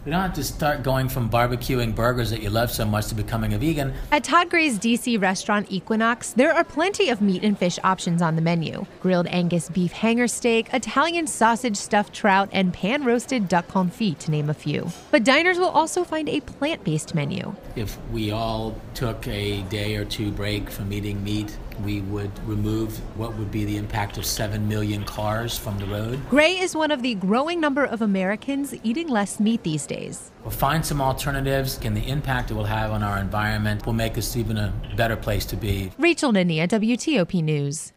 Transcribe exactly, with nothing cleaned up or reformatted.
We don't have to start going from barbecuing burgers that you love so much to becoming a vegan. At Todd Gray's D C restaurant Equinox, there are plenty of meat and fish options on the menu. Grilled Angus beef hanger steak, Italian sausage stuffed trout, and pan-roasted duck confit, to name a few. But diners will also find a plant-based menu. If we all took a day or two break from eating meat, we would remove what would be the impact of seven million cars from the road. Gray is one of the growing number of Americans eating less meat these days. We'll find some alternatives, and the impact it will have on our environment will make us even a better place to be. Rachel Nania, W T O P News.